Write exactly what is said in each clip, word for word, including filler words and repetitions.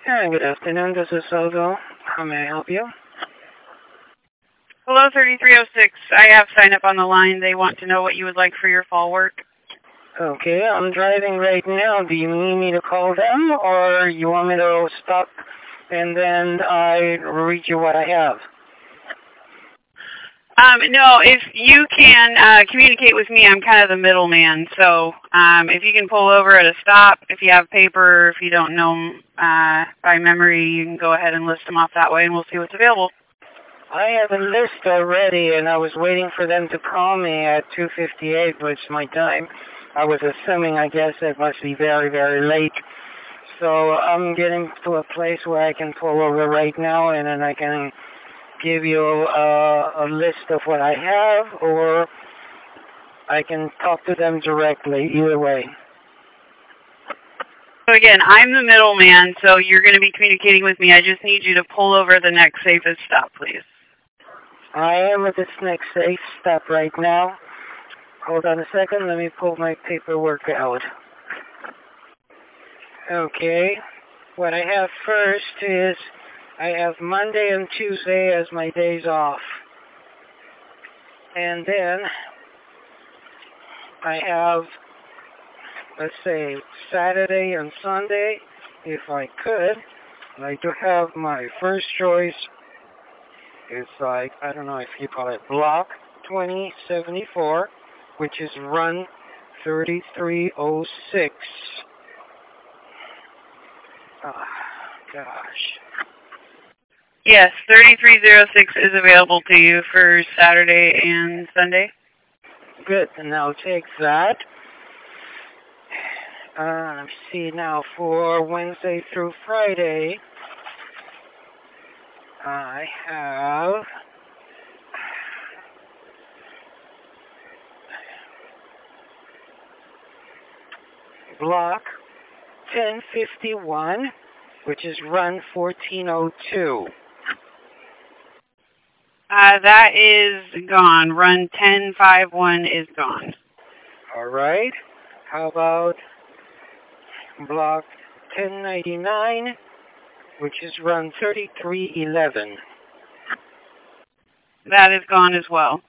Hi, good afternoon. This is Sozo. How may I help you? Hello, thirty-three oh six. I have sign up on the line. They want to know what you would like for your fall work. Okay, I'm driving right now. Do you need me to call them, or you want me to stop and then I read you what I have? Um, no, if you can uh, communicate with me, I'm kind of the middleman. So um, if you can pull over at a stop, if you have paper, if you don't know 'em uh, by memory, you can go ahead and list them off that way, and we'll see what's available. I have a list already, and I was waiting for them to call me at two fifty-eight, which is my time. I was assuming, I guess, it must be very, very late. So I'm getting to a place where I can pull over right now, and then I can give you uh, a list of what I have, or I can talk to them directly, either way. So again, I'm the middleman, so you're going to be communicating with me. I just need you to pull over the next safest stop, please. I am at this next safe stop right now. Hold on a second, let me pull my paperwork out. Okay, what I have first is I have Monday and Tuesday as my days off. And then I have, let's say, Saturday and Sunday, if I could. I do have my first choice. It's like, I don't know if you call it block twenty seventy-four, which is run thirty-three oh six. Oh, gosh. Yes, thirty-three oh six is available to you for Saturday and Sunday. Good, and I'll take that. Uh, let's see now, for Wednesday through Friday, I have block ten fifty-one, which is run fourteen oh two. Uh, that is gone. Run ten fifty-one is gone. All right. How about block ten ninety-nine, which is run thirty-three eleven? That is gone as well.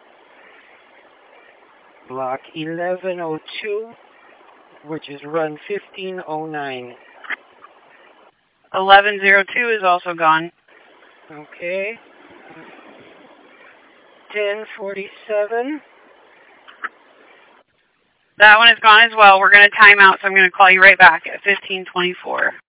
Block eleven oh two, which is run fifteen oh nine. eleven oh two is also gone. Okay. ten forty-seven. That one is gone as well. We're going to time out, so I'm going to call you right back at fifteen twenty-four.